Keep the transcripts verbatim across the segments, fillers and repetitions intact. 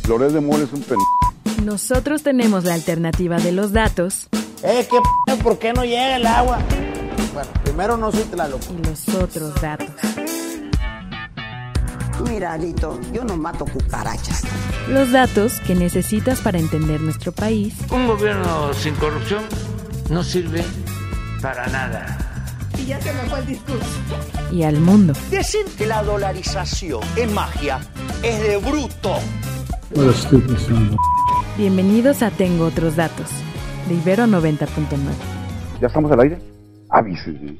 Loret de Mola es un pen... Nosotros tenemos la alternativa de los datos. Eh, ¿qué p***? ¿Por qué no llega el agua? Bueno, primero no soy Tlaloc. Y los otros datos. Mira, Alito, yo no mato cucarachas. Los datos que necesitas para entender nuestro país. Un gobierno sin corrupción no sirve para nada. Y ya se me fue el discurso. Y al mundo. Decir que la dolarización es magia es de bruto. Bienvenidos a Tengo Otros Datos, de Ibero noventa punto nueve. ¿Ya estamos al aire? Avísenme.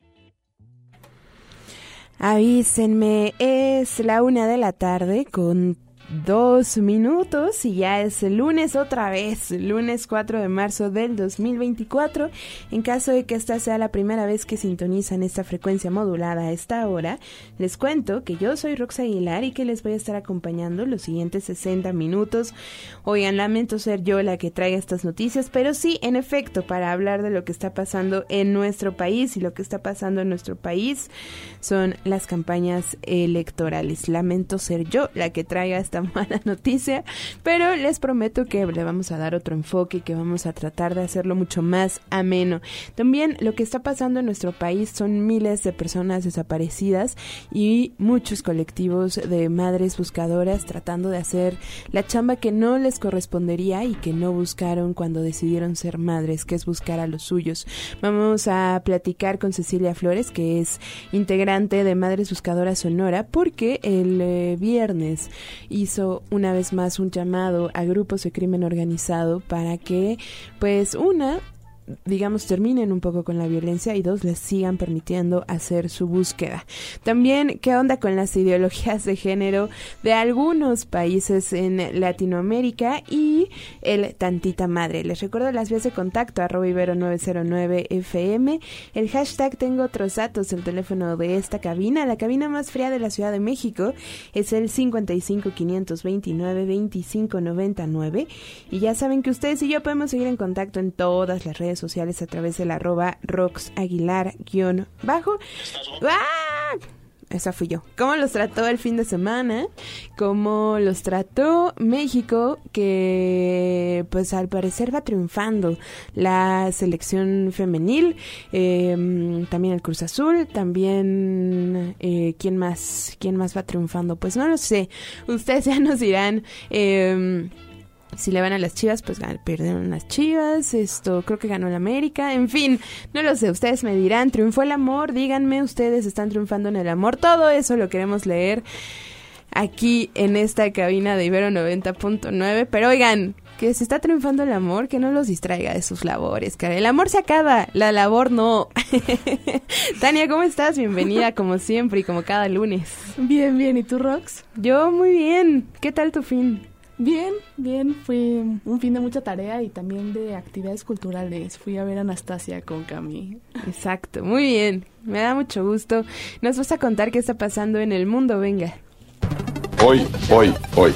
Avísenme, es la una de la tarde con dos minutos y ya es el lunes otra vez, lunes cuatro de marzo del dos mil veinticuatro. En caso de que esta sea la primera vez que sintonizan esta frecuencia modulada a esta hora, les cuento que yo soy Rox Aguilar y que les voy a estar acompañando los siguientes sesenta minutos. Oigan, lamento ser yo la que traiga estas noticias, pero sí, en efecto, para hablar de lo que está pasando en nuestro país, y lo que está pasando en nuestro país son las campañas electorales. Lamento ser yo la que traiga esta mala noticia, pero les prometo que le vamos a dar otro enfoque y que vamos a tratar de hacerlo mucho más ameno. También lo que está pasando en nuestro país son miles de personas desaparecidas y muchos colectivos de madres buscadoras tratando de hacer la chamba que no les correspondería y que no buscaron cuando decidieron ser madres, que es buscar a los suyos. Vamos a platicar con Cecilia Flores, que es integrante de Madres Buscadoras Sonora, porque el eh, viernes hizo una vez más un llamado a grupos de crimen organizado para que, pues, una, digamos, terminen un poco con la violencia y dos, les sigan permitiendo hacer su búsqueda. También, ¿qué onda con las ideologías de género de algunos países en Latinoamérica y el tantita madre? Les recuerdo las vías de contacto, arroba Ibero nueve cero nueve F M, el hashtag Tengo Otros Datos, el teléfono de esta cabina, la cabina más fría de la Ciudad de México, es el cincuenta y cinco, quinientos veintinueve, veinticinco noventa y nueve, y ya saben que ustedes y yo podemos seguir en contacto en todas las redes sociales a través del arroba Rox Aguilar guión bajo. ¡Ah! Esa fui yo. ¿Cómo los trató el fin de semana? ¿Cómo los trató México? Que pues al parecer va triunfando la selección femenil, eh, también el Cruz Azul, también eh, ¿quién más? ¿Quién más va triunfando? Pues no lo sé. Ustedes ya nos dirán. Eh, Si le van a las Chivas, pues perdieron las Chivas, esto creo que ganó el América, en fin, no lo sé, ustedes me dirán, ¿triunfó el amor? Díganme, ¿ustedes están triunfando en el amor? Todo eso lo queremos leer aquí en esta cabina de Ibero noventa punto nueve, pero oigan, que se está triunfando el amor, que no los distraiga de sus labores, cara. El amor se acaba, la labor no. Tania, ¿cómo estás? Bienvenida como siempre y como cada lunes. Bien, bien, ¿y tú, Rox? Yo muy bien, ¿qué tal tu fin? Bien, bien, fue un fin de mucha tarea y también de actividades culturales. Fui a ver a Anastasia con Cami. Exacto, muy bien, me da mucho gusto. Nos vas a contar qué está pasando en el mundo, venga. Hoy, hoy, hoy.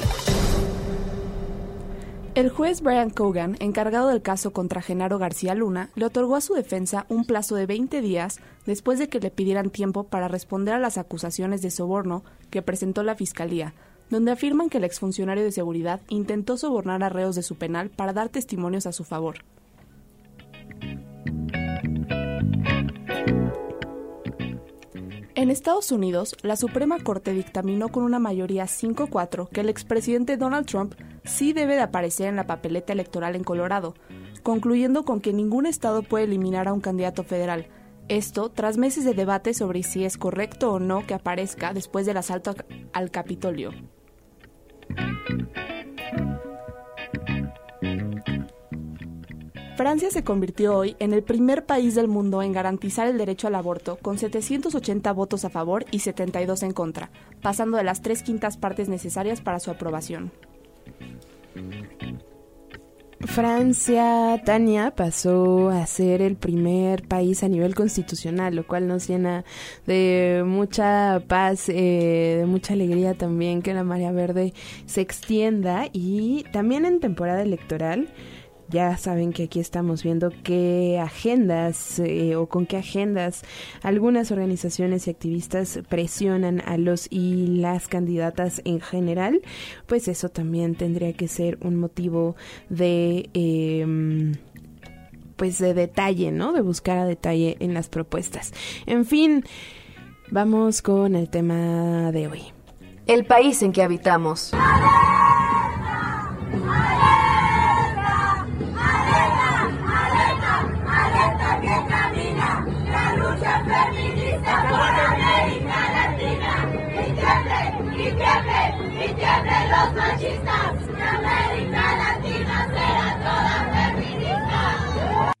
El juez Brian Cogan, encargado del caso contra Genaro García Luna, le otorgó a su defensa un plazo de veinte días después de que le pidieran tiempo para responder a las acusaciones de soborno que presentó la Fiscalía, donde afirman que el exfuncionario de seguridad intentó sobornar a reos de su penal para dar testimonios a su favor. En Estados Unidos, la Suprema Corte dictaminó con una mayoría cinco cuatro que el expresidente Donald Trump sí debe de aparecer en la papeleta electoral en Colorado, concluyendo con que ningún estado puede eliminar a un candidato federal. Esto tras meses de debate sobre si es correcto o no que aparezca después del asalto al Capitolio. Francia se convirtió hoy en el primer país del mundo en garantizar el derecho al aborto, con setecientos ochenta votos a favor y setenta y dos en contra, pasando de las tres quintas partes necesarias para su aprobación. Francia, Tania, pasó a ser el primer país a nivel constitucional, lo cual nos llena de mucha paz, eh, de mucha alegría también que la marea verde se extienda, y también en temporada electoral ya saben que aquí estamos viendo qué agendas eh, o con qué agendas algunas organizaciones y activistas presionan a los y las candidatas en general, pues eso también tendría que ser un motivo de eh, pues de detalle, ¿no? De buscar a detalle en las propuestas. En fin, vamos con el tema de hoy. El país en que habitamos. Los machistas de América Latina serán todas feministas.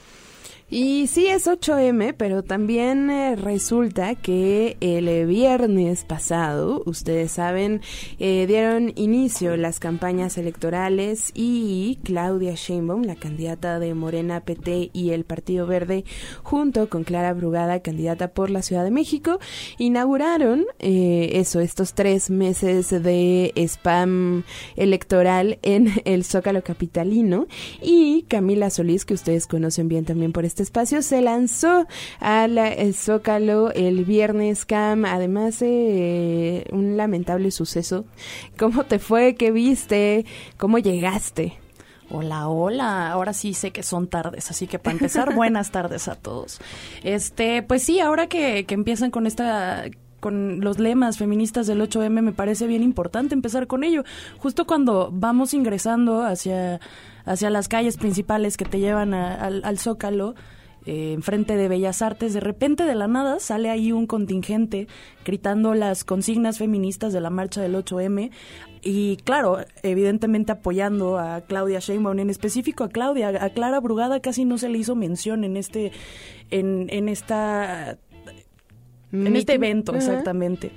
Y sí es ocho eme, pero también eh, resulta que el eh, viernes pasado, ustedes saben, eh, dieron inicio las campañas electorales y Claudia Sheinbaum, la candidata de Morena, P T y el Partido Verde, junto con Clara Brugada, candidata por la Ciudad de México, inauguraron eh, eso, estos tres meses de spam electoral en el Zócalo capitalino, y Camila Solís, que ustedes conocen bien también por este espacio, se lanzó al Zócalo el viernes. Cam, además de eh, un lamentable suceso, ¿cómo te fue? ¿Qué viste? ¿Cómo llegaste? Hola, hola, ahora sí sé que son tardes, así que para empezar, buenas tardes a todos. Este, pues sí, ahora que, que empiezan con esta... con los lemas feministas del ocho eme, me parece bien importante empezar con ello. Justo cuando vamos ingresando hacia, hacia las calles principales que te llevan a, al, al Zócalo, eh, enfrente de Bellas Artes, de repente de la nada sale ahí un contingente gritando las consignas feministas de la marcha del ocho eme y claro, evidentemente apoyando a Claudia Sheinbaum, en específico a Claudia, a Clara Brugada casi no se le hizo mención en este, en, en esta... En este evento, exactamente.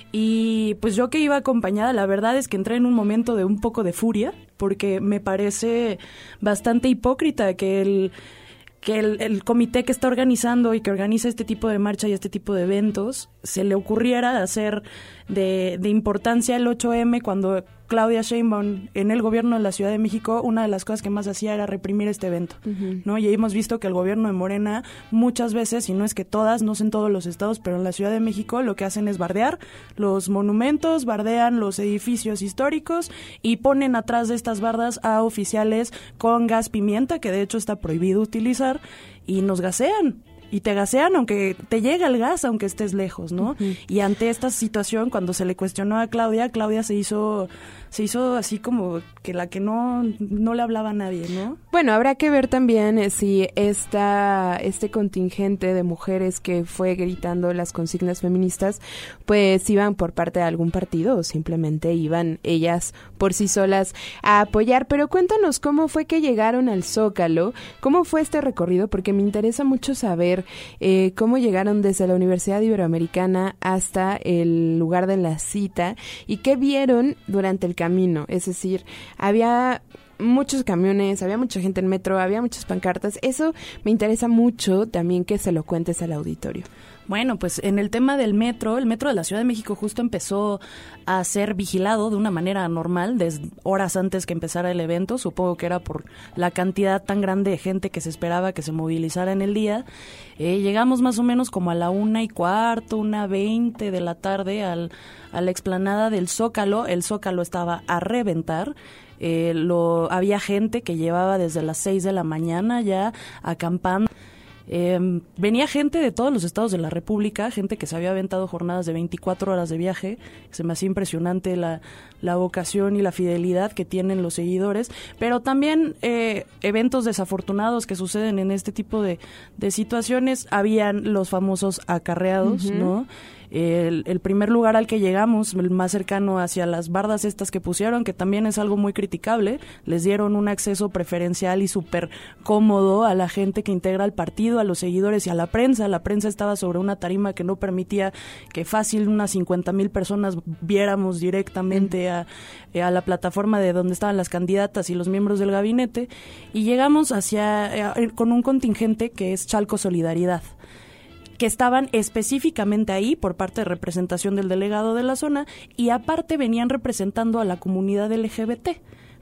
Y pues yo que iba acompañada, la verdad es que entré en un momento de un poco de furia, porque me parece bastante hipócrita que el que el, el comité que está organizando y que organiza este tipo de marcha y este tipo de eventos se le ocurriera hacer de, de importancia el ocho eme cuando Claudia Sheinbaum en el gobierno de la Ciudad de México, una de las cosas que más hacía era reprimir este evento, uh-huh. ¿no? Y hemos visto que el gobierno de Morena muchas veces, y no es que todas, no sé en todos los estados, pero en la Ciudad de México lo que hacen es bardear los monumentos, bardean los edificios históricos y ponen atrás de estas bardas a oficiales con gas pimienta, que de hecho está prohibido utilizar, y nos gasean. Y te gasean aunque te llega el gas, aunque estés lejos, ¿no? Uh-huh. Y ante esta situación, cuando se le cuestionó a Claudia, Claudia se hizo se hizo así como que la que no no le hablaba a nadie, ¿no? Bueno, habrá que ver también eh, si esta este contingente de mujeres que fue gritando las consignas feministas, pues iban por parte de algún partido o simplemente iban ellas por sí solas a apoyar. Pero cuéntanos cómo fue que llegaron al Zócalo, cómo fue este recorrido, porque me interesa mucho saber Eh, cómo llegaron desde la Universidad Iberoamericana hasta el lugar de la cita y qué vieron durante el camino. Es decir, había muchos camiones, había mucha gente en metro, había muchas pancartas. Eso me interesa mucho también que se lo cuentes al auditorio. Bueno, pues en el tema del metro, el metro de la Ciudad de México justo empezó a ser vigilado de una manera anormal desde horas antes que empezara el evento. Supongo que era por la cantidad tan grande de gente que se esperaba que se movilizara en el día. Eh, llegamos más o menos como a la una y cuarto, una veinte de la tarde al, a la explanada del Zócalo. El Zócalo estaba a reventar. Eh, lo, había gente que llevaba desde las seis de la mañana ya acampando. Eh, venía gente de todos los estados de la República, gente que se había aventado jornadas de veinticuatro horas de viaje. Se me hacía impresionante la, la vocación y la fidelidad que tienen los seguidores, pero también eh, eventos desafortunados que suceden en este tipo de, de situaciones. Habían los famosos acarreados, uh-huh. ¿no? El, el primer lugar al que llegamos, el más cercano hacia las bardas estas que pusieron, que también es algo muy criticable, les dieron un acceso preferencial y súper cómodo a la gente que integra el partido, a los seguidores y a la prensa. La prensa estaba sobre una tarima que no permitía que fácil unas cincuenta mil personas viéramos directamente a, a la plataforma de donde estaban las candidatas y los miembros del gabinete, y llegamos hacia eh, con un contingente que es Chalco Solidaridad, que estaban específicamente ahí por parte de representación del delegado de la zona, y aparte venían representando a la comunidad L G B T,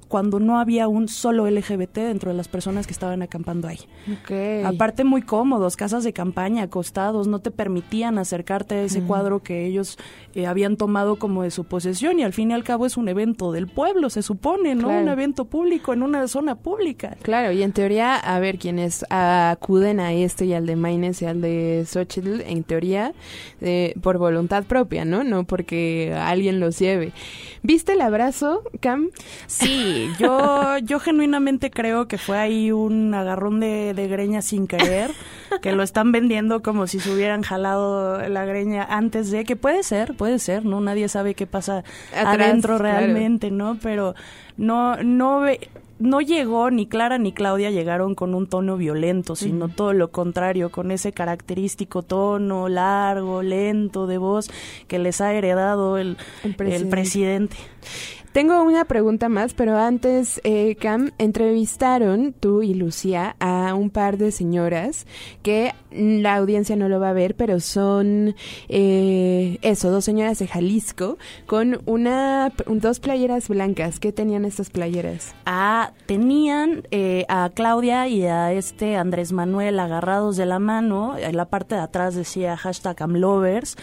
cuando no había un solo L G B T dentro de las personas que estaban acampando ahí. Okay. Aparte muy cómodos, casas de campaña, acostados, no te permitían acercarte a ese mm. cuadro que ellos eh, habían tomado como de su posesión, y al fin y al cabo es un evento del pueblo, se supone, ¿no? Claro. Un evento público en una zona pública. Claro, y en teoría, a ver, quienes acuden a este y al de Maynes y al de Xochitl, en teoría, eh, por voluntad propia, ¿no? No porque alguien los lleve. ¿Viste el abrazo, Cam? Sí, yo yo genuinamente creo que fue ahí un agarrón de, de greña sin querer, que lo están vendiendo como si se hubieran jalado la greña antes de, que puede ser, puede ser, ¿no? Nadie sabe qué pasa Atrás, adentro realmente, claro. ¿no? Pero no, no ve... No llegó, ni Clara ni Claudia llegaron con un tono violento, sino uh-huh. todo lo contrario, con ese característico tono largo, lento de voz que les ha heredado el, el presidente. El presidente. Tengo una pregunta más, pero antes, eh, Cam, entrevistaron tú y Lucía a un par de señoras que la audiencia no lo va a ver, pero son, eh, eso, dos señoras de Jalisco con una, dos playeras blancas. ¿Qué tenían estas playeras? Ah, tenían eh, a Claudia y a este Andrés Manuel agarrados de la mano. En la parte de atrás decía hashtag AMLovers.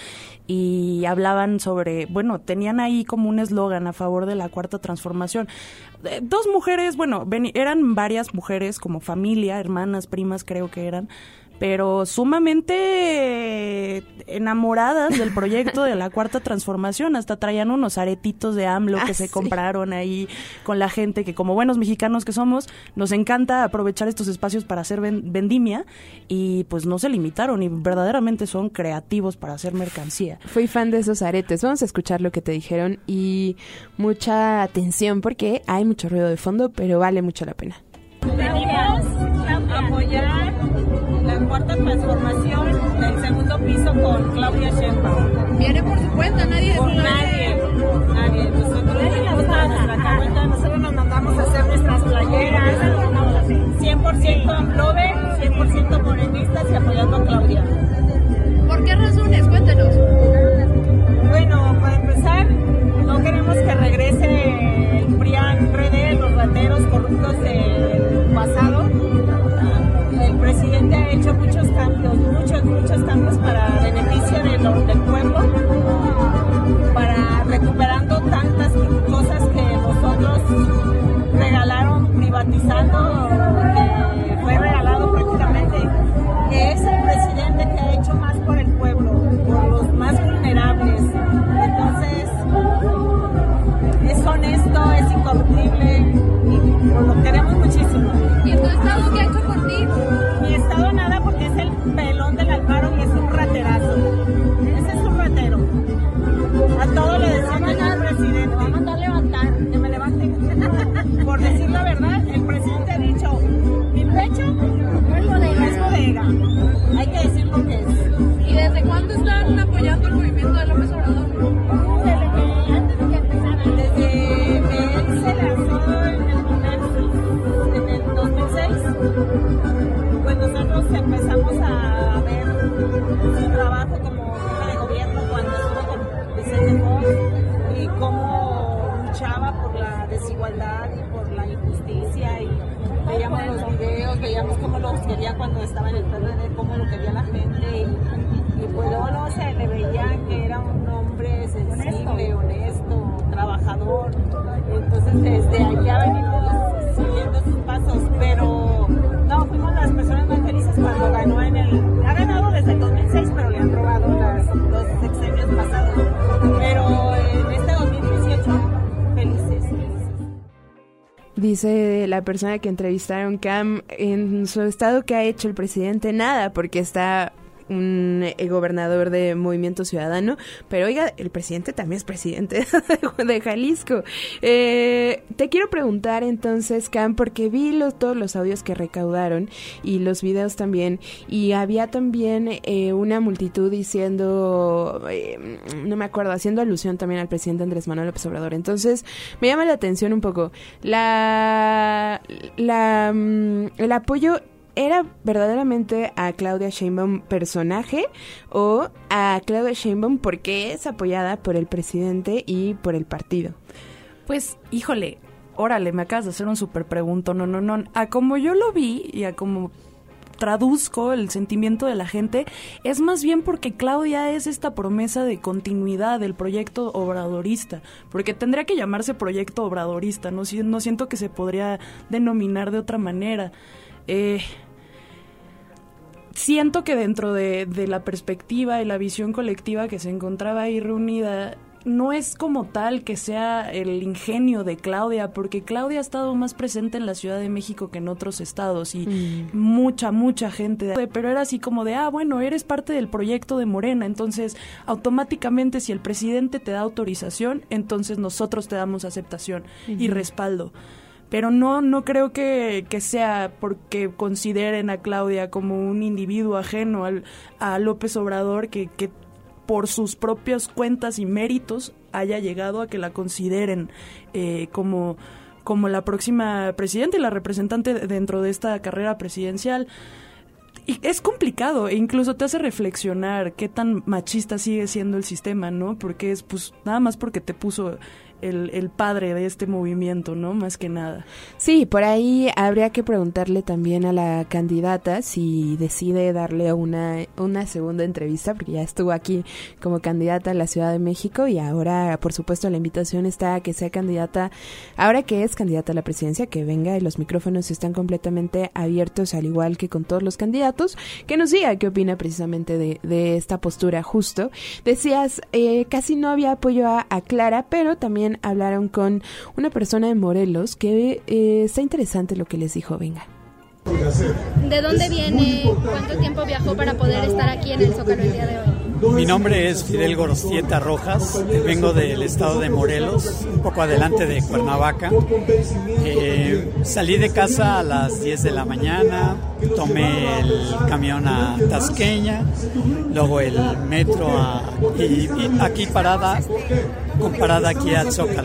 Y hablaban sobre, bueno, tenían ahí como un eslogan a favor de la Cuarta Transformación. Eh, dos mujeres, bueno, ven, eran varias mujeres como familia, hermanas, primas creo que eran, pero sumamente enamoradas del proyecto de la Cuarta Transformación. Hasta traían unos aretitos de AMLO que ah, se sí. compraron ahí con la gente, que como buenos mexicanos que somos, nos encanta aprovechar estos espacios para hacer ven- vendimia, y pues no se limitaron y verdaderamente son creativos para hacer mercancía. Fui fan de esos aretes. Vamos a escuchar lo que te dijeron y mucha atención porque hay mucho ruido de fondo, pero vale mucho la pena. Venimos a apoyar la Cuarta Transformación del segundo piso con Claudia Sheinbaum. Viene por su cuenta, nadie por nadie, nadie. Nosotros venimos a nuestra cuenta, nosotros nos mandamos a hacer nuestras playeras, cien por ciento AMLover, cien por ciento morenistas y apoyando a Claudia. ¿Por qué razones? Cuéntanos. Bueno, para empezar, no queremos que regrese el PRIAN-R D, los rateros corruptos del pasado. El presidente ha hecho muchos cambios, muchos, muchos cambios para beneficio de lo, del pueblo, para recuperando tantas cosas que nosotros regalaron, privatizando, que fue regalado prácticamente. Que es el presidente que ha hecho más por el pueblo, por los más vulnerables. Entonces, es honesto, es incorruptible y lo queremos muchísimo. ¿Y en tu estado qué ha hecho por ti? Mi estado nada, porque es el pelón del Alfaro y es un raterazo. Ese es un ratero. A todo le decían que al presidente. Me va a mandar a levantar. Que me levanten. Por decir la verdad, el presidente ha dicho, mi pecho no es bodega. Es bodega. Hay que decir lo que es. ¿Y desde cuándo están apoyando el movimiento de López Obrador? Desde que antes de que empezara. Desde que él se lanzó en el, en el dos mil seis, pues nosotros empezamos a ver su trabajo como jefe de gobierno cuando estuvo con Vicente Fox y cómo luchaba por la desigualdad y por la injusticia, y veíamos los videos, veíamos cómo los quería cuando estaba en el P R D, cómo lo quería la gente, y, y pues luego no se le veía que era un hombre sensible, honesto, trabajador. Entonces desde allá venimos siguiendo sus pasos, pero no, fuimos las personas más felices cuando ganó en el... Ha ganado desde el dos mil seis, pero le han robado las dos sexenios pasados. Pero en este dos mil dieciocho, felices, felices. Dice la persona que entrevistaron, Cam, en su estado, ¿qué ha hecho el presidente? Nada, porque está un eh, gobernador de Movimiento Ciudadano, pero oiga, el presidente también es presidente de Jalisco. Eh, te quiero preguntar entonces, Cam, porque vi los, todos los audios que recaudaron y los videos también, y había también eh, una multitud diciendo, eh, no me acuerdo, haciendo alusión también al presidente Andrés Manuel López Obrador. Entonces, me llama la atención un poco, la, la, mm, el apoyo... ¿Era verdaderamente a Claudia Sheinbaum personaje o a Claudia Sheinbaum porque es apoyada por el presidente y por el partido? Pues, híjole, órale, me acabas de hacer un súper pregunto, no, no, no. A como yo lo vi y a como traduzco el sentimiento de la gente, es más bien porque Claudia es esta promesa de continuidad del proyecto obradorista, porque tendría que llamarse proyecto obradorista, no, no siento que se podría denominar de otra manera. Eh, siento que dentro de, de la perspectiva y la visión colectiva que se encontraba ahí reunida, no es como tal que sea el ingenio de Claudia, porque Claudia ha estado más presente en la Ciudad de México que en otros estados y mm. mucha, mucha gente, pero era así como de, ah, bueno, eres parte del proyecto de Morena, entonces automáticamente si el presidente te da autorización, entonces nosotros te damos aceptación uh-huh. y respaldo. Pero no, no creo que, que sea porque consideren a Claudia como un individuo ajeno al, a López Obrador que, que por sus propias cuentas y méritos haya llegado a que la consideren eh, como, como la próxima presidenta y la representante dentro de esta carrera presidencial. Y es complicado e incluso te hace reflexionar qué tan machista sigue siendo el sistema, ¿no? Porque es pues nada más porque te puso el, el padre de este movimiento, ¿no? Más que nada. Sí, por ahí habría que preguntarle también a la candidata si decide darle una, una segunda entrevista, porque ya estuvo aquí como candidata a la Ciudad de México y ahora, por supuesto, la invitación está a que sea candidata, ahora que es candidata a la presidencia, que venga y los micrófonos están completamente abiertos, al igual que con todos los candidatos, que nos diga qué opina precisamente de, de esta postura. Justo decías, eh, casi no había apoyo a, a Clara, pero también hablaron con una persona de Morelos que eh, está interesante lo que les dijo. Venga. ¿De dónde viene? ¿Cuánto tiempo viajó para poder estar aquí en el Zócalo el día de hoy? Mi nombre es Fidel Gorostieta Rojas, vengo del estado de Morelos, un poco adelante de Cuernavaca. Eh, salí de casa a las diez de la mañana, tomé el camión a Tasqueña, luego el metro a, y, y aquí parada, con parada aquí al Zócalo.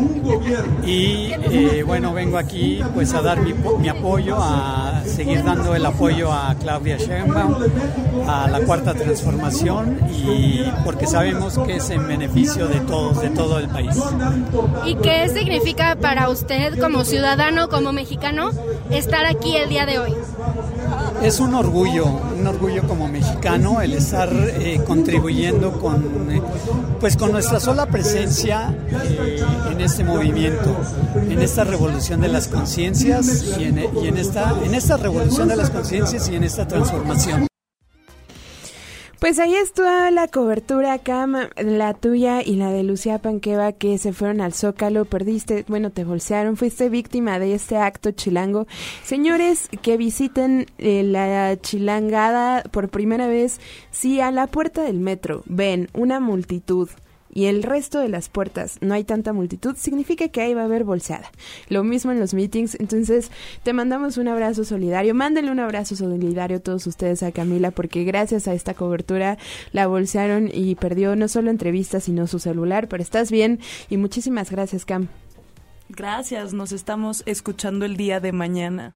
Y eh, bueno, vengo aquí pues a dar mi, mi apoyo, a seguir dando el apoyo a Claudia Sheinbaum, a la Cuarta Transformación, y porque sabemos que es en beneficio de todos, de todo el país. ¿Y qué significa para usted como ciudadano, como mexicano, estar aquí el día de hoy? Es un orgullo, un orgullo como mexicano el estar eh, contribuyendo con, eh, pues con nuestra sola presencia eh, en este movimiento, en esta revolución de las conciencias y, en, y en esta, en esta revolución de las conciencias y en esta transformación. Pues ahí está la cobertura, Cam, la tuya y la de Lucía Panqueva, que se fueron al Zócalo, perdiste, bueno, te bolsearon, fuiste víctima de este acto chilango. Señores que visiten eh, la chilangada por primera vez, si a la puerta del metro ven una multitud y el resto de las puertas no hay tanta multitud, significa que ahí va a haber bolseada. Lo mismo en los meetings, entonces te mandamos un abrazo solidario, mándenle un abrazo solidario a todos ustedes a Camila, porque gracias a esta cobertura la bolsearon y perdió no solo entrevistas, sino su celular, pero estás bien y muchísimas gracias, Cam. Gracias, nos estamos escuchando el día de mañana.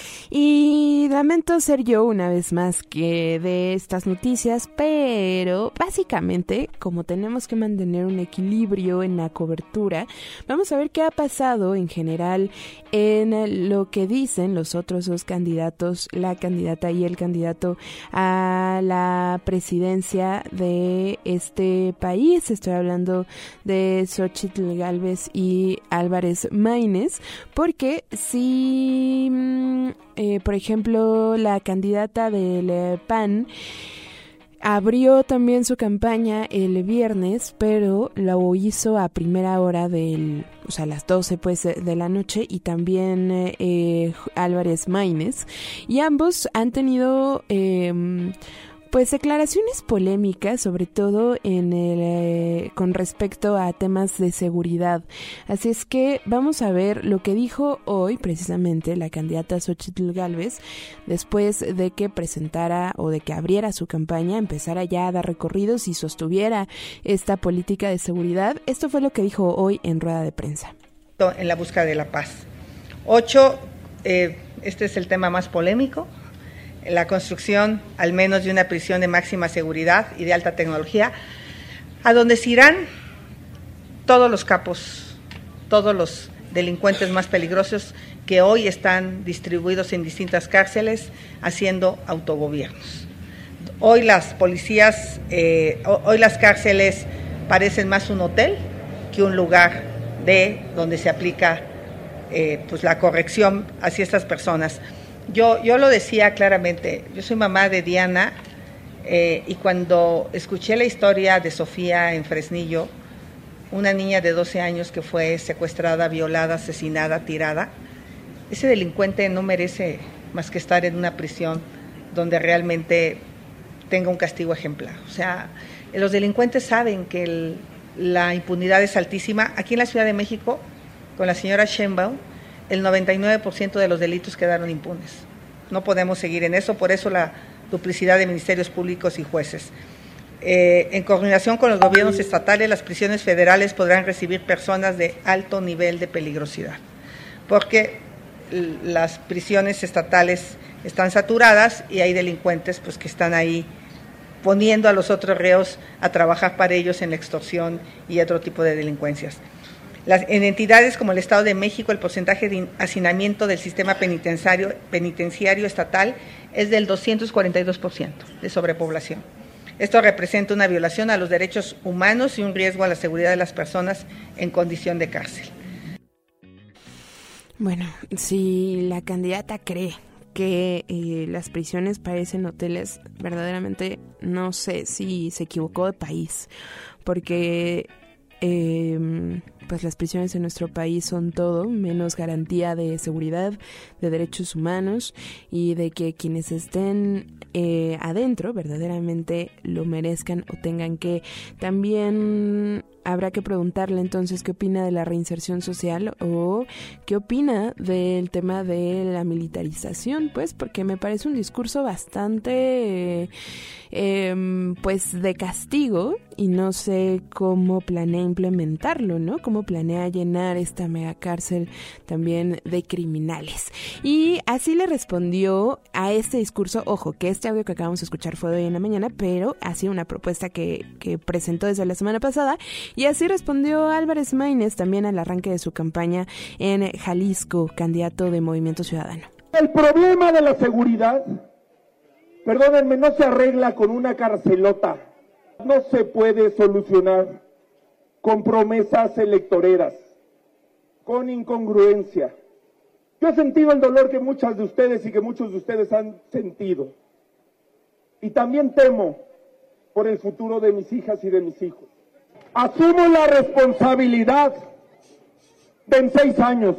Y lamento ser yo una vez más que de estas noticias, pero básicamente, como tenemos que mantener un equilibrio en la cobertura, vamos a ver qué ha pasado en general en lo que dicen los otros dos candidatos, la candidata y el candidato a la presidencia de este país. Estoy hablando de Xóchitl Gálvez y Álvarez Maínez, porque si... Eh, por ejemplo, la candidata del eh, P A N abrió también su campaña el viernes, pero lo hizo a primera hora del, o sea, a las doce pues de la noche, y también eh, Álvarez Maínez, y ambos han tenido eh, pues declaraciones polémicas, sobre todo en el eh, con respecto a temas de seguridad. Así es que vamos a ver lo que dijo hoy precisamente la candidata Xóchitl Gálvez después de que presentara o de que abriera su campaña, empezara ya a dar recorridos y sostuviera esta política de seguridad. Esto fue lo que dijo hoy en rueda de prensa. En la búsqueda de la paz. Ocho, eh, este es el tema más polémico. La construcción al menos de una prisión de máxima seguridad y de alta tecnología, a donde se irán todos los capos, todos los delincuentes más peligrosos que hoy están distribuidos en distintas cárceles haciendo autogobiernos. Hoy las policías, eh, hoy las cárceles parecen más un hotel que un lugar de donde se aplica eh, pues la corrección hacia estas personas. Yo, yo lo decía claramente, yo soy mamá de Diana eh, y cuando escuché la historia de Sofía en Fresnillo, una niña de doce años que fue secuestrada, violada, asesinada, tirada, ese delincuente no merece más que estar en una prisión donde realmente tenga un castigo ejemplar. O sea, los delincuentes saben que el, la impunidad es altísima. Aquí en la Ciudad de México, con la señora Sheinbaum, el noventa y nueve por ciento de los delitos quedaron impunes. No podemos seguir en eso, por eso la duplicidad de ministerios públicos y jueces. Eh, en coordinación con los gobiernos estatales, las prisiones federales podrán recibir personas de alto nivel de peligrosidad, porque las prisiones estatales están saturadas y hay delincuentes pues, que están ahí poniendo a los otros reos a trabajar para ellos en la extorsión y otro tipo de delincuencias. Las, en entidades como el Estado de México, el porcentaje de hacinamiento del sistema penitenciario, penitenciario estatal es del doscientos cuarenta y dos por ciento de sobrepoblación. Esto representa una violación a los derechos humanos y un riesgo a la seguridad de las personas en condición de cárcel. Bueno, si la candidata cree que eh, las prisiones parecen hoteles, verdaderamente no sé si se equivocó de país, porque eh, pues las prisiones en nuestro país son todo menos garantía de seguridad, de derechos humanos y de que quienes estén eh, adentro verdaderamente lo merezcan o tengan que. También habrá que preguntarle entonces qué opina de la reinserción social o qué opina del tema de la militarización, pues porque me parece un discurso bastante eh, pues de castigo y no sé cómo planea implementarlo, ¿no? Cómo planea llenar esta mega cárcel también de criminales. Y así le respondió a este discurso, ojo, que este audio que acabamos de escuchar fue de hoy en la mañana, pero ha sido una propuesta que, que presentó desde la semana pasada. Y así respondió Álvarez Maínez también al arranque de su campaña en Jalisco, candidato de Movimiento Ciudadano. El problema de la seguridad, perdónenme, no se arregla con una carcelota, no se puede solucionar con promesas electoreras, con incongruencia. Yo he sentido el dolor que muchas de ustedes y que muchos de ustedes han sentido. Y también temo por el futuro de mis hijas y de mis hijos. Asumo la responsabilidad de en seis años.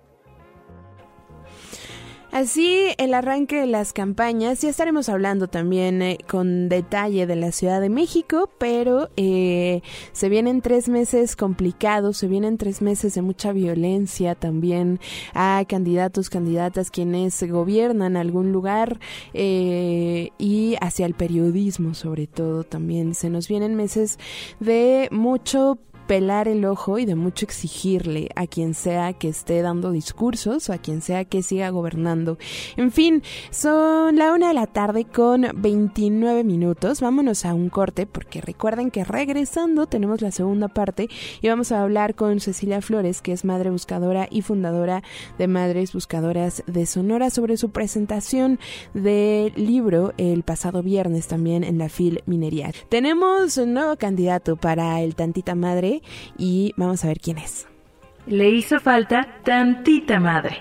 Así el arranque de las campañas, ya estaremos hablando también eh, con detalle de la Ciudad de México, pero eh, se vienen tres meses complicados, se vienen tres meses de mucha violencia también a candidatos, candidatas quienes gobiernan algún lugar eh, y hacia el periodismo sobre todo también. Se nos vienen meses de mucho pelar el ojo y de mucho exigirle a quien sea que esté dando discursos o a quien sea que siga gobernando. En fin, son la una de la tarde con veintinueve minutos. Vámonos a un corte porque recuerden que regresando tenemos la segunda parte y vamos a hablar con Cecilia Flores, que es madre buscadora y fundadora de Madres Buscadoras de Sonora, sobre su presentación del libro el pasado viernes también en la Fil Minería. Tenemos un nuevo candidato para el Tantita Madre y vamos a ver quién es. Le hizo falta tantita madre.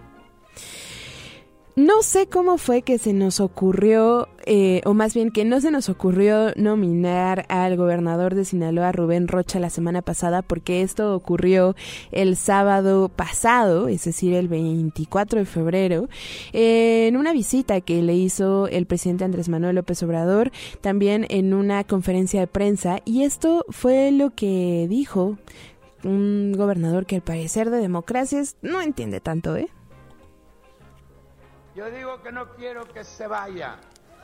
No sé cómo fue que se nos ocurrió, eh, o más bien que no se nos ocurrió nominar al gobernador de Sinaloa, Rubén Rocha, la semana pasada, porque esto ocurrió el sábado pasado, es decir, el veinticuatro de febrero, eh, en una visita que le hizo el presidente Andrés Manuel López Obrador, también en una conferencia de prensa, y esto fue lo que dijo un gobernador que al parecer de democracias no entiende tanto, ¿eh? Yo digo que no quiero que se vaya.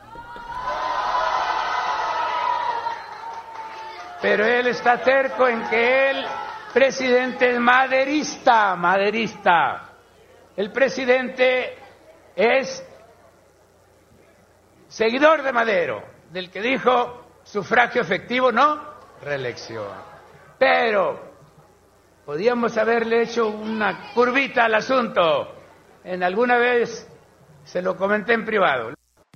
Pero él está terco en que el presidente es maderista, maderista. El presidente es seguidor de Madero, del que dijo sufragio efectivo, no reelección. Pero Podíamos haberle hecho una curvita al asunto. En alguna vez se lo comenté en privado.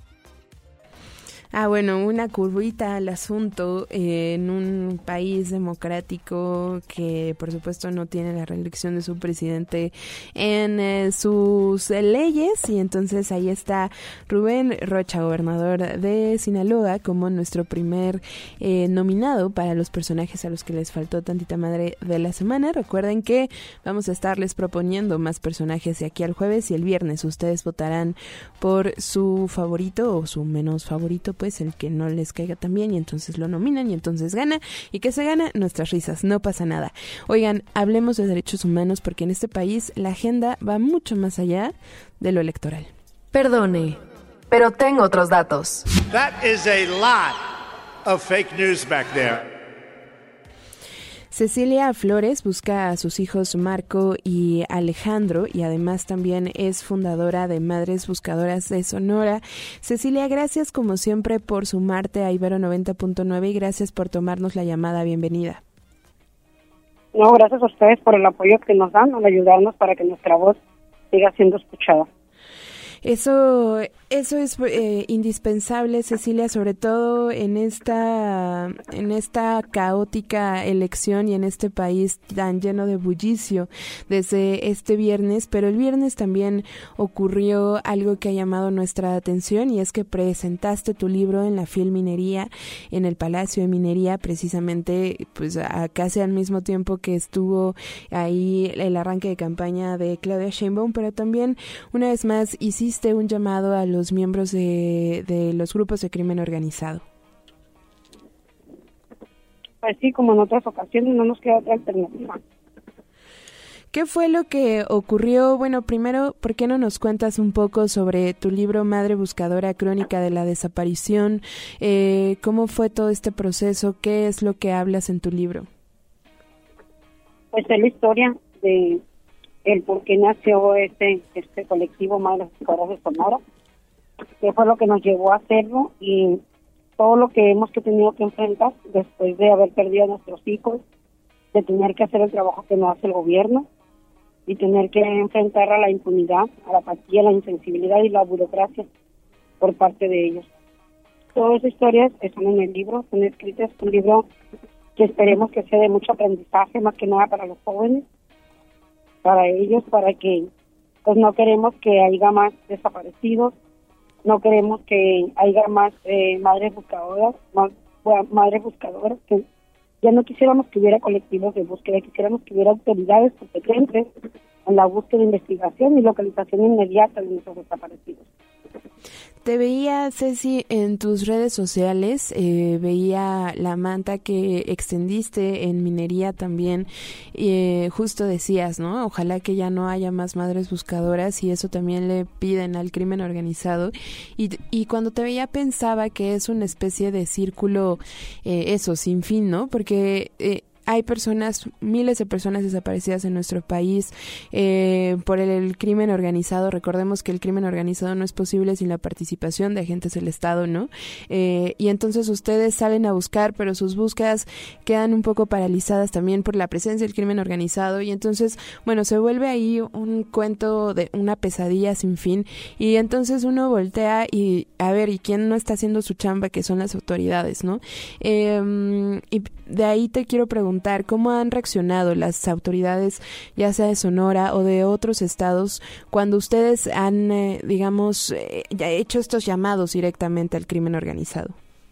Ah, bueno, una curvita al asunto eh, en un país democrático que por supuesto no tiene la reelección de su presidente en eh, sus eh, leyes, y entonces ahí está Rubén Rocha, gobernador de Sinaloa, como nuestro primer eh, nominado para los personajes a los que les faltó tantita madre de la semana. Recuerden que vamos a estarles proponiendo más personajes de aquí al jueves, y el viernes ustedes votarán por su favorito o su menos favorito, pues el que no les caiga tan bien, y entonces lo nominan y entonces gana. ¿Y qué se gana? Nuestras risas, no pasa nada. Oigan, hablemos de derechos humanos, porque en este país la agenda va mucho más allá de lo electoral. Perdone, pero tengo otros datos. That is a lot of fake news back there. Cecilia Flores busca a sus hijos Marco y Alejandro, y además también es fundadora de Madres Buscadoras de Sonora. Cecilia, gracias como siempre por sumarte a Ibero noventa punto nueve y gracias por tomarnos la llamada. Bienvenida. No, gracias a ustedes por el apoyo que nos dan, al ayudarnos para que nuestra voz siga siendo escuchada. Eso, eso es eh, indispensable, Cecilia, sobre todo en esta, en esta caótica elección y en este país tan lleno de bullicio desde este viernes. Pero el viernes también ocurrió algo que ha llamado nuestra atención, y es que presentaste tu libro en la Filminería, en el Palacio de Minería, precisamente pues a casi al mismo tiempo que estuvo ahí el arranque de campaña de Claudia Sheinbaum, pero también una vez más hiciste un llamado a los miembros de, de los grupos de crimen organizado. Pues sí, como en otras ocasiones, no nos queda otra alternativa. ¿Qué fue lo que ocurrió? Bueno, primero, ¿por qué no nos cuentas un poco sobre tu libro Madre Buscadora, Crónica de la Desaparición? Eh, ¿Cómo fue todo este proceso? ¿Qué es lo que hablas en tu libro? Pues es la historia de el por qué nació este este colectivo Madres Buscadoras de Sonora, que fue lo que nos llevó a hacerlo, y todo lo que hemos que tenido que enfrentar después de haber perdido a nuestros hijos, de tener que hacer el trabajo que no hace el gobierno, y tener que enfrentar a la impunidad, a la apatía, la insensibilidad y la burocracia por parte de ellos. Todas esas historias están en el libro, son escritas, un libro que esperemos que sea de mucho aprendizaje, más que nada para los jóvenes, para ellos, para que, pues no queremos que haya más desaparecidos, no queremos que haya más eh, madres buscadoras, más bueno, madres buscadoras, que ya no quisiéramos que hubiera colectivos de búsqueda, quisiéramos que hubiera autoridades competentes en la búsqueda, investigación y localización inmediata de nuestros desaparecidos. Te veía, Ceci, en tus redes sociales, eh, veía la manta que extendiste en Minería también, eh, justo decías, ¿no? Ojalá que ya no haya más madres buscadoras, y eso también le piden al crimen organizado. Y, y cuando te veía pensaba que es una especie de círculo, eh, eso, sin fin, ¿no? Porque Eh, hay personas, miles de personas desaparecidas en nuestro país eh, por el, el crimen organizado. Recordemos que el crimen organizado no es posible sin la participación de agentes del Estado, ¿no? Eh, y entonces ustedes salen a buscar, pero sus búsquedas quedan un poco paralizadas también por la presencia del crimen organizado, y entonces, bueno, se vuelve ahí un cuento de una pesadilla sin fin, y entonces uno voltea y, a ver, ¿y quién no está haciendo su chamba? Que son las autoridades, ¿no? Eh, y de ahí te quiero preguntar, ¿cómo han reaccionado las autoridades, ya sea de Sonora o de otros estados, cuando ustedes han, eh, digamos, eh, ya hecho estos llamados directamente al crimen organizado?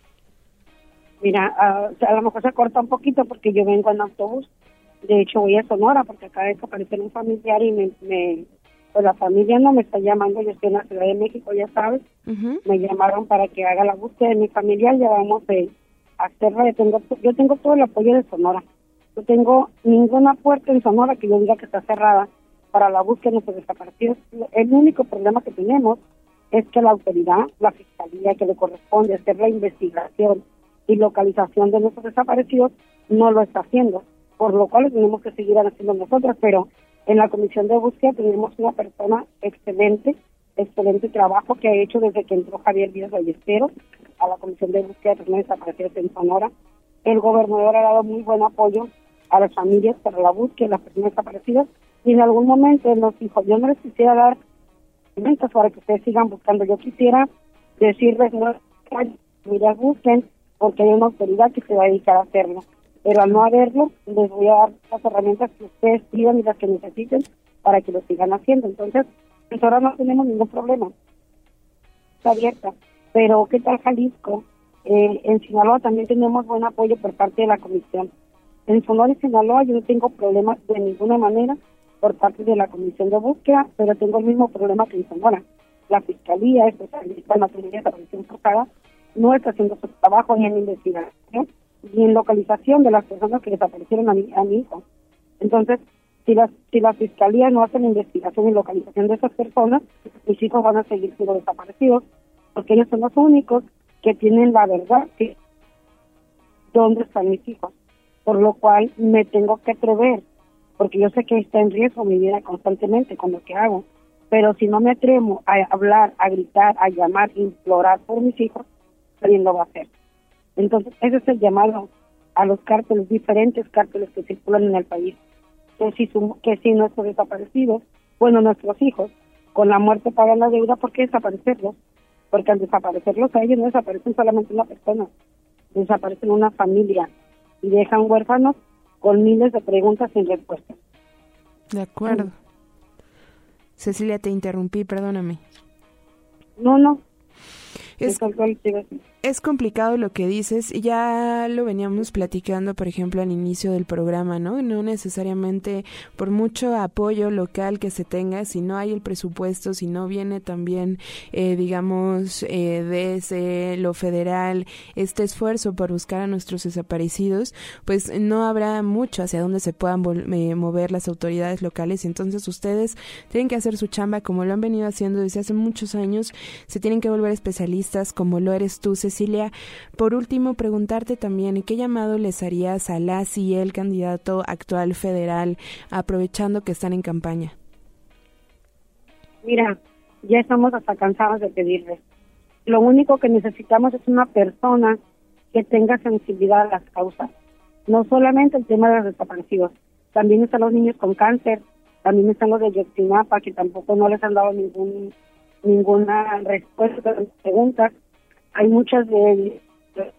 Mira, uh, a lo mejor se corta un poquito porque yo vengo en autobús. De hecho, voy a Sonora porque acaba de desaparecer un familiar y me, me pues la familia no me está llamando. Yo estoy en la Ciudad de México, ya sabes. Uh-huh. Me llamaron para que haga la búsqueda de mi familiar. Ya vamos de hacerla. Yo tengo, yo tengo todo el apoyo de Sonora. No tengo ninguna puerta en Sonora que yo diga que está cerrada para la búsqueda de nuestros desaparecidos. El único problema que tenemos es que la autoridad, la fiscalía que le corresponde hacer la investigación y localización de nuestros desaparecidos, no lo está haciendo, por lo cual tenemos que seguir haciendo nosotros. Pero en la comisión de búsqueda tenemos una persona excelente, excelente trabajo que ha hecho desde que entró Javier Díaz Ballesteros a la comisión de búsqueda de personas desaparecidas en Sonora. El gobernador ha dado muy buen apoyo a las familias para la búsqueda de las personas desaparecidas, y en algún momento nos dijo, yo no les quisiera dar elementos para que ustedes sigan buscando, yo quisiera decirles, no, familias busquen, porque hay una autoridad que se va a dedicar a hacerlo, pero al no haberlo, les voy a dar las herramientas que ustedes pidan y las que necesiten para que lo sigan haciendo. Entonces, pues ahora no tenemos ningún problema, está abierta. Pero, ¿qué tal Jalisco? Eh, en Sinaloa también tenemos buen apoyo por parte de la comisión. En Sonora y Sinaloa yo no tengo problemas de ninguna manera por parte de la comisión de búsqueda, pero tengo el mismo problema que en Sonora. La Fiscalía especialista en materia de desaparición forzada no está haciendo su trabajo ni en investigación ni en localización de las personas que desaparecieron a mi, a mi hijo. Entonces, si la, si la Fiscalía no hace la investigación y localización de esas personas, mis hijos van a seguir siendo desaparecidos, porque ellos son los únicos que tienen la verdad de dónde están mis hijos. Por lo cual me tengo que atrever, porque yo sé que está en riesgo mi vida constantemente con lo que hago, pero si no me atrevo a hablar, a gritar, a llamar, a implorar por mis hijos, alguien lo va a hacer. Entonces, ese es el llamado a los cárteles, diferentes cárteles que circulan en el país, que si, su, que si nuestros desaparecidos, bueno, nuestros hijos, con la muerte pagan la deuda, ¿por qué desaparecerlos? Porque al desaparecerlos a ellos no desaparecen solamente una persona, desaparecen una familia y dejan huérfanos con miles de preguntas sin respuesta. De acuerdo. Mm. Cecilia, te interrumpí, perdóname. No, no. Es, es complicado lo que dices, ya lo veníamos platicando, por ejemplo, al inicio del programa, ¿no? No necesariamente por mucho apoyo local que se tenga, si no hay el presupuesto, si no viene también, eh, digamos, eh, desde lo federal, este esfuerzo por buscar a nuestros desaparecidos, pues no habrá mucho hacia donde se puedan eh, mover las autoridades locales. Entonces ustedes tienen que hacer su chamba como lo han venido haciendo desde hace muchos años, se tienen que volver especialistas como lo eres tú, Cecilia. Por último, preguntarte también, ¿qué llamado les harías a las y el candidato actual federal, aprovechando que están en campaña? Mira, ya estamos hasta cansados de pedirles. Lo único que necesitamos es una persona que tenga sensibilidad a las causas. No solamente el tema de los desaparecidos, también están los niños con cáncer, también están los de Yotzinapa, que tampoco no les han dado ningún ninguna respuesta a las preguntas. Hay muchas de, de,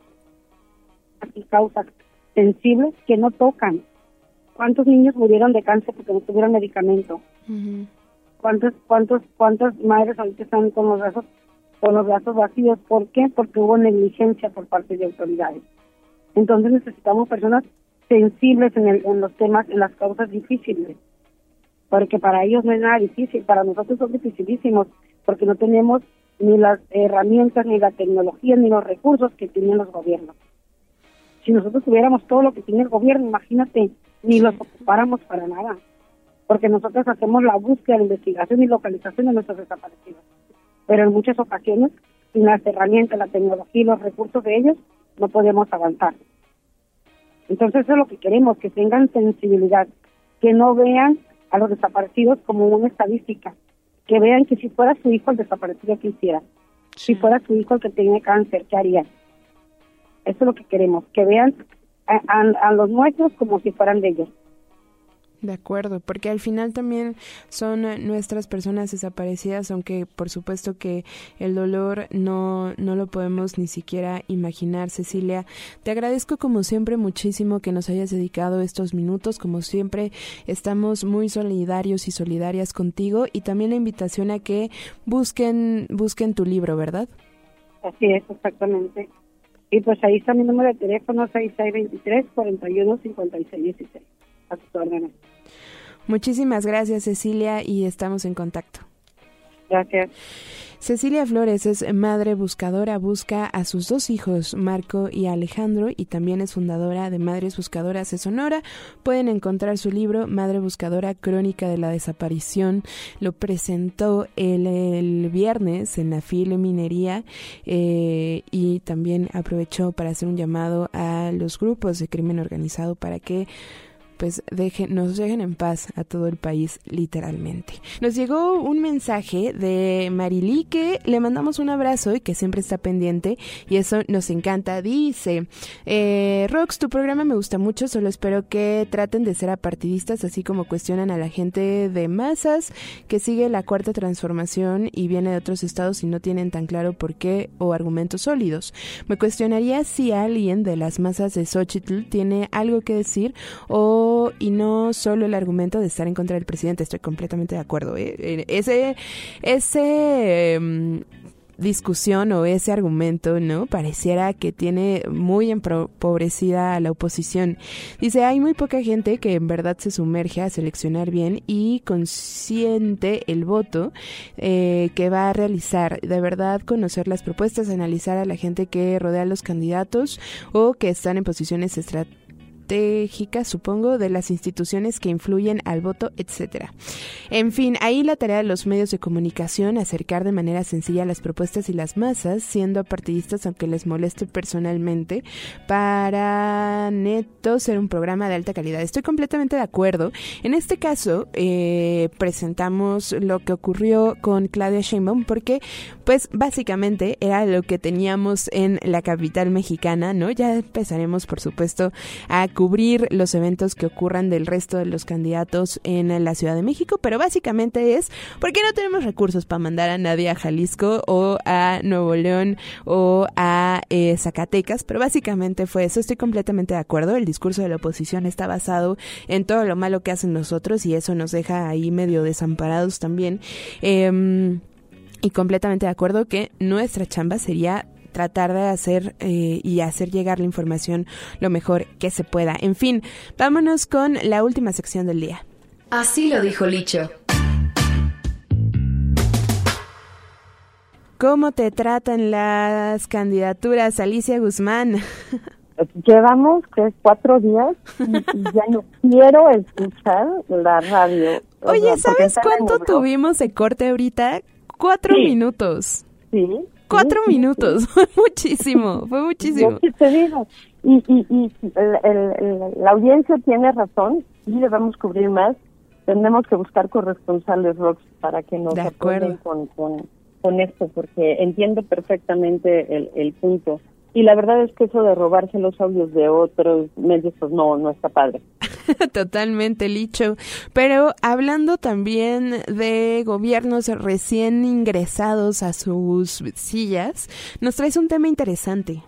de causas sensibles que no tocan. ¿Cuántos niños murieron de cáncer porque no tuvieron medicamento? Uh-huh. ¿Cuántos, cuántos, cuántas madres ahorita están con los brazos, con los brazos vacíos? ¿Por qué? Porque hubo negligencia por parte de autoridades. Entonces necesitamos personas sensibles en, el, en los temas, en las causas difíciles, porque para ellos no es nada difícil, para nosotros son dificilísimos, porque no tenemos ni las herramientas, ni la tecnología, ni los recursos que tienen los gobiernos. Si nosotros tuviéramos todo lo que tiene el gobierno, imagínate, ni los ocupáramos para nada, porque nosotros hacemos la búsqueda, la investigación y localización de nuestros desaparecidos. Pero en muchas ocasiones, sin las herramientas, la tecnología y los recursos de ellos, no podemos avanzar. Entonces eso es lo que queremos, que tengan sensibilidad, que no vean a los desaparecidos como una estadística, que vean que si fuera su hijo el desaparecido, ¿qué hiciera? Si fuera su hijo el que tiene cáncer, ¿qué haría? Eso es lo que queremos, que vean a, a, a los nuestros como si fueran de ellos. De acuerdo, porque al final también son nuestras personas desaparecidas, aunque por supuesto que el dolor no, no lo podemos ni siquiera imaginar. Cecilia, te agradezco como siempre muchísimo que nos hayas dedicado estos minutos, como siempre estamos muy solidarios y solidarias contigo, y también la invitación a que busquen, busquen tu libro, ¿verdad? Así es, exactamente. Y pues ahí está mi número de teléfono, seis seis dos tres, cuatro uno, cinco seis uno seis. A tus órdenes. Muchísimas gracias, Cecilia, y estamos en contacto. Gracias. Cecilia Flores es madre buscadora, busca a sus dos hijos, Marco y Alejandro, y también es fundadora de Madres Buscadoras de Sonora. Pueden encontrar su libro, Madre Buscadora, Crónica de la Desaparición. Lo presentó el, el viernes en la File Minería, eh, y también aprovechó para hacer un llamado a los grupos de crimen organizado para que pues dejen, nos dejen en paz a todo el país, literalmente. Nos llegó un mensaje de Marily, que le mandamos un abrazo y que siempre está pendiente, y eso nos encanta. Dice, eh, Rox, tu programa me gusta mucho, solo espero que traten de ser apartidistas, así como cuestionan a la gente de masas que sigue la cuarta transformación y viene de otros estados y no tienen tan claro por qué o argumentos sólidos. Me cuestionaría si alguien de las masas de Xochitl tiene algo que decir o y no solo el argumento de estar en contra del presidente. Estoy completamente de acuerdo. ¿eh? Ese, ese um, discusión o ese argumento, ¿no? Pareciera que tiene muy empobrecida a la oposición. Dice, hay muy poca gente que en verdad se sumerge a seleccionar bien y consciente el voto eh, que va a realizar. De verdad, conocer las propuestas, analizar a la gente que rodea a los candidatos o que están en posiciones estratégicas, supongo, de las instituciones que influyen al voto, etcétera. En fin, ahí la tarea de los medios de comunicación, acercar de manera sencilla las propuestas y las masas, siendo partidistas aunque les moleste personalmente, para neto ser un programa de alta calidad. Estoy completamente de acuerdo. En este caso, eh, presentamos lo que ocurrió con Claudia Sheinbaum, porque pues básicamente era lo que teníamos en la capital mexicana, ¿no? Ya empezaremos, por supuesto, a cubrir los eventos que ocurran del resto de los candidatos en la Ciudad de México, pero básicamente es porque no tenemos recursos para mandar a nadie a Jalisco o a Nuevo León o a eh, Zacatecas, pero básicamente fue eso. Estoy completamente de acuerdo. El discurso de la oposición está basado en todo lo malo que hacen nosotros y eso nos deja ahí medio desamparados también. Eh, y completamente de acuerdo que nuestra chamba sería tratar de hacer eh, y hacer llegar la información lo mejor que se pueda. En fin, vámonos con la última sección del día. Así lo dijo Licho. ¿Cómo te tratan las candidaturas, Alicia Guzmán? Llevamos tres, cuatro días y, y ya no quiero escuchar la radio. Oye, ¿sabes cuánto tuvimos de corte ahorita? Cuatro sí. minutos. Sí. Cuatro sí, minutos, sí. fue muchísimo, fue muchísimo. Yo sí te digo, y, y, y el, el, el, la audiencia tiene razón, y debemos cubrir más, tenemos que buscar corresponsales, Rox, para que nos apoyen con, con, con esto, porque entiendo perfectamente el, el punto. Y la verdad es que eso de robarse los audios de otros medios, pues no, no está padre. Totalmente, Licho. Pero hablando también de gobiernos recién ingresados a sus sillas, nos traes un tema interesante.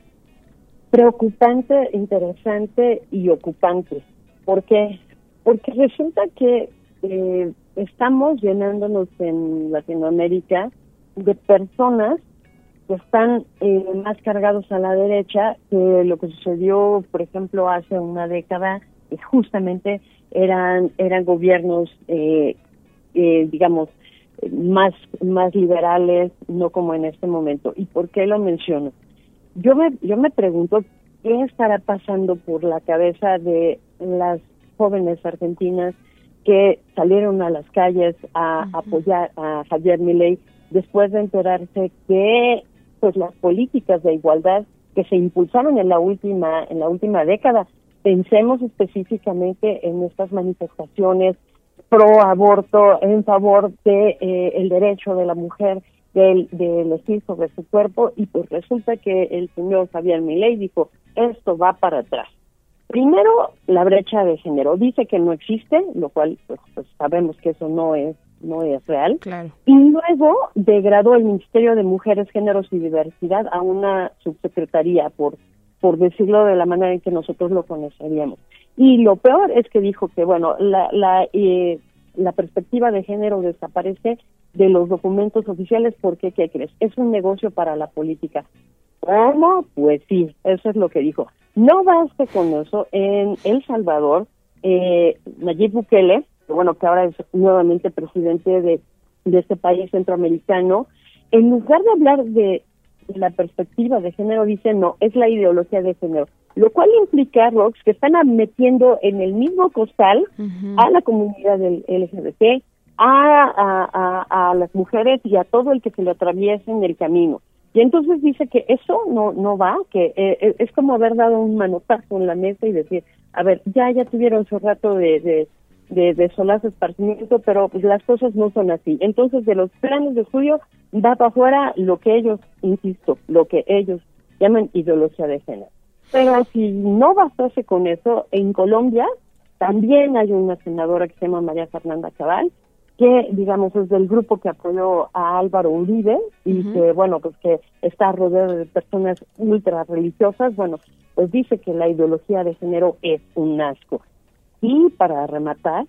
Preocupante, interesante y ocupante. ¿Por qué? Porque resulta que eh, estamos llenándonos en Latinoamérica de personas que están eh, más cargados a la derecha que lo que sucedió, por ejemplo, hace una década, que justamente eran eran gobiernos, eh, eh, digamos, más más liberales, no como en este momento. ¿Y por qué lo menciono? Yo me yo me pregunto qué estará pasando por la cabeza de las jóvenes argentinas que salieron a las calles a uh-huh. apoyar a Javier Milei después de enterarse que pues las políticas de igualdad que se impulsaron en la última en la última década. Pensemos específicamente en estas manifestaciones pro aborto en favor de eh, el derecho de la mujer de, de elegir sobre su cuerpo, y pues resulta que el señor Javier Milei dijo esto va para atrás. Primero, la brecha de género, dice que no existe, lo cual pues, pues sabemos que eso no es no es real. Claro. Y luego degradó el Ministerio de Mujeres, Géneros y Diversidad a una subsecretaría, por por decirlo de la manera en que nosotros lo conoceríamos. Y lo peor es que dijo que, bueno, la la eh, la perspectiva de género desaparece de los documentos oficiales porque, ¿qué crees? Es un negocio para la política. ¿Cómo? Pues sí, eso es lo que dijo. No basta con eso. En El Salvador, eh, Nayib Bukele, que bueno, que ahora es nuevamente presidente de, de este país centroamericano, en lugar de hablar de la perspectiva de género, dice no, es la ideología de género, lo cual implica, Rox, que están metiendo en el mismo costal uh-huh. a la comunidad del L G B T, a, a, a, a las mujeres y a todo el que se le atraviese en el camino. Y entonces dice que eso no no va, que eh, es como haber dado un manotazo en la mesa y decir, a ver, ya ya tuvieron su rato de, de, de, de solaz esparcimiento, pero pues las cosas no son así. Entonces, de los planes de estudio va para afuera lo que ellos, insisto, lo que ellos llaman ideología de género. Pero si no bastase con eso, en Colombia también hay una senadora que se llama María Fernanda Cabal, que, digamos, es del grupo que apoyó a Álvaro Uribe y uh-huh. que, bueno, pues que está rodeado de personas ultra religiosas. Bueno, pues dice que la ideología de género es un asco. Y para rematar,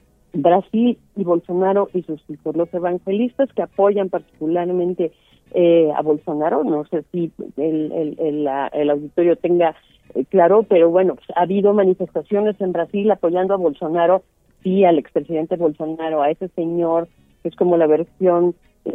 Brasil y Bolsonaro y sus hijos, los evangelistas que apoyan particularmente eh, a Bolsonaro, no sé si el, el, el, la, el auditorio tenga eh, claro, pero bueno, pues, ha habido manifestaciones en Brasil apoyando a Bolsonaro, sí, al expresidente Bolsonaro, a ese señor que es como la versión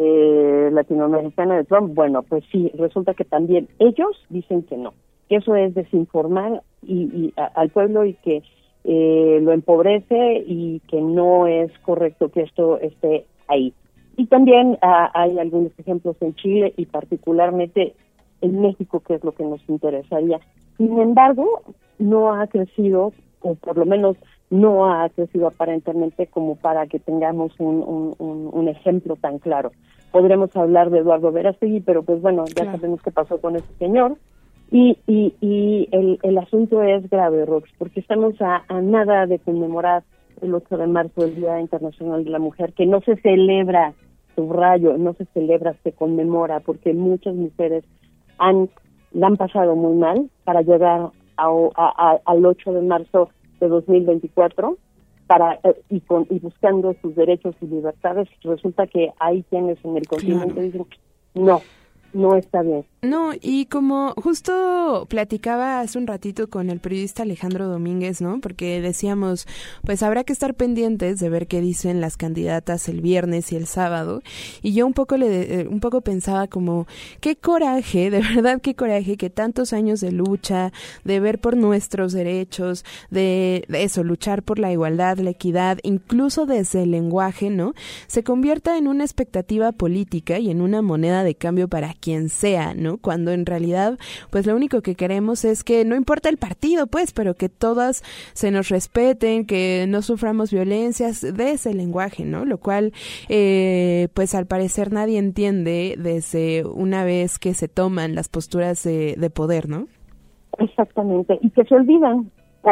eh, latinoamericana de Trump. Bueno, pues sí, resulta que también ellos dicen que no, que eso es desinformar y, y a, al pueblo y que eh, lo empobrece y que no es correcto que esto esté ahí. Y también ah, hay algunos ejemplos en Chile y particularmente en México, que es lo que nos interesaría. Sin embargo, no ha crecido, o por lo menos no ha crecido aparentemente como para que tengamos un, un, un, un ejemplo tan claro. Podremos hablar de Eduardo Verástegui, pero pues bueno, ya claro. sabemos qué pasó con ese señor. Y, y, y el, el asunto es grave, Rox, porque estamos a, a nada de conmemorar el ocho de marzo, el Día Internacional de la Mujer, que no se celebra, subrayo, no se celebra, se conmemora, porque muchas mujeres han, la han pasado muy mal para llegar a, a, a, al ocho de marzo de dos mil veinticuatro para eh, y, con, y buscando sus derechos y libertades. Resulta que hay quienes en el continente claro. dicen, no, no está bien. No, y como justo platicaba hace un ratito con el periodista Alejandro Domínguez, ¿no? Porque decíamos, pues habrá que estar pendientes de ver qué dicen las candidatas el viernes y el sábado. Y yo un poco le un poco pensaba como, qué coraje, de verdad qué coraje que tantos años de lucha, de ver por nuestros derechos, de, de eso, luchar por la igualdad, la equidad, incluso desde el lenguaje, ¿no? Se convierta en una expectativa política y en una moneda de cambio para quien sea, ¿no? Cuando en realidad, pues lo único que queremos es que no importa el partido, pues, pero que todas se nos respeten, que no suframos violencias de ese lenguaje, ¿no? Lo cual, eh, pues al parecer nadie entiende desde una vez que se toman las posturas de, de poder, ¿no? Exactamente, y que se olvidan.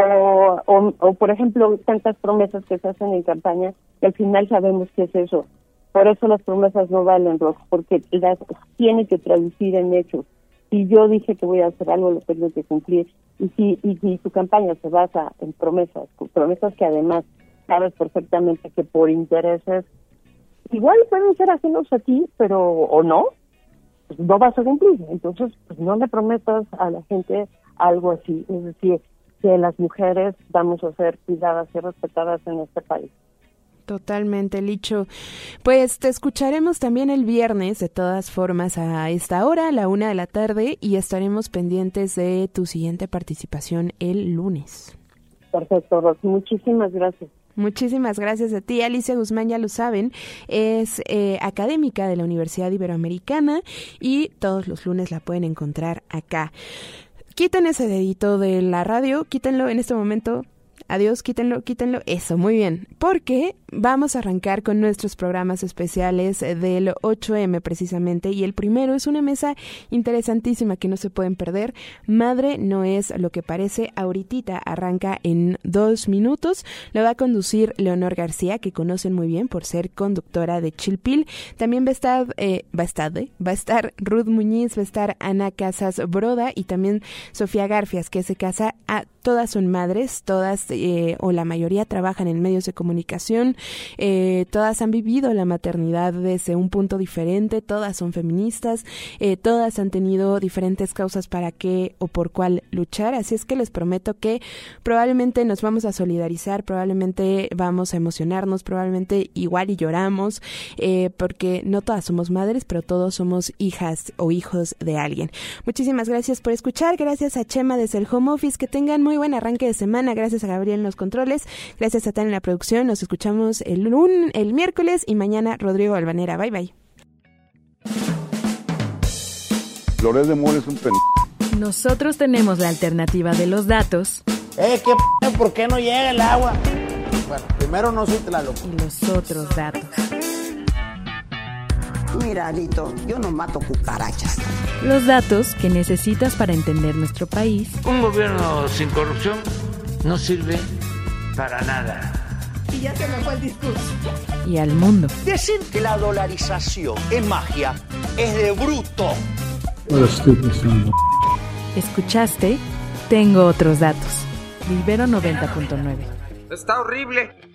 O, o, o, por ejemplo, tantas promesas que se hacen en campaña, que al final sabemos qué es eso. Por eso las promesas no valen, Rox, porque las tiene que traducir en hechos. Si yo dije que voy a hacer algo, lo tengo que cumplir. Y si, y si tu campaña se basa en promesas, promesas que además sabes perfectamente que por intereses igual pueden ser ajenos a ti, pero o no, pues no vas a cumplir. Entonces, pues no le prometas a la gente algo así. Es decir, que las mujeres vamos a ser cuidadas y respetadas en este país. Totalmente, Licho. Pues te escucharemos también el viernes, de todas formas, a esta hora, a la una de la tarde, y estaremos pendientes de tu siguiente participación el lunes. Perfecto, Rox. Muchísimas gracias. Muchísimas gracias a ti. Alicia Guzmán, ya lo saben, es eh, académica de la Universidad Iberoamericana y todos los lunes la pueden encontrar acá. Quiten ese dedito de la radio, quítenlo en este momento. Adiós, quítenlo, quítenlo. Eso, muy bien. Porque vamos a arrancar con nuestros programas especiales del ocho eme precisamente. Y el primero es una mesa interesantísima que no se pueden perder. Madre no es lo que parece. Ahorita arranca en dos minutos. Lo va a conducir Leonor García, que conocen muy bien por ser conductora de Chilpil. También va a estar, eh, va a estar, ¿eh? va a estar Ruth Muñiz, va a estar Ana Casas Broda y también Sofía Garfias, que se casa a todas son madres, todas eh, o la mayoría trabajan en medios de comunicación, eh, todas han vivido la maternidad desde un punto diferente, todas son feministas, eh, todas han tenido diferentes causas para qué o por cuál luchar, así es que les prometo que probablemente nos vamos a solidarizar, probablemente vamos a emocionarnos, probablemente igual y lloramos, eh, porque no todas somos madres, pero todos somos hijas o hijos de alguien. Muchísimas gracias por escuchar, gracias a Chema desde el home office, que tengan muy buen arranque de semana, gracias a Gabriel en los controles, gracias a Tan en la producción, nos escuchamos el lunes, el miércoles y mañana Rodrigo Albanera, bye bye. Flores de Mora es un pen... Nosotros tenemos la alternativa de los datos Eh, ¿qué p ¿por qué no llega el agua? Bueno, primero no soy Tlaloc. Y los otros datos. Mira, Alito, yo no mato cucarachas. Los datos que necesitas para entender nuestro país. Un gobierno sin corrupción no sirve para nada. Y ya se me fue el discurso. Y al mundo. Decir que la dolarización es magia es de bruto. Ahora estoy pensando. ¿Escuchaste? Tengo otros datos. De Ibero noventa punto nueve. Está horrible.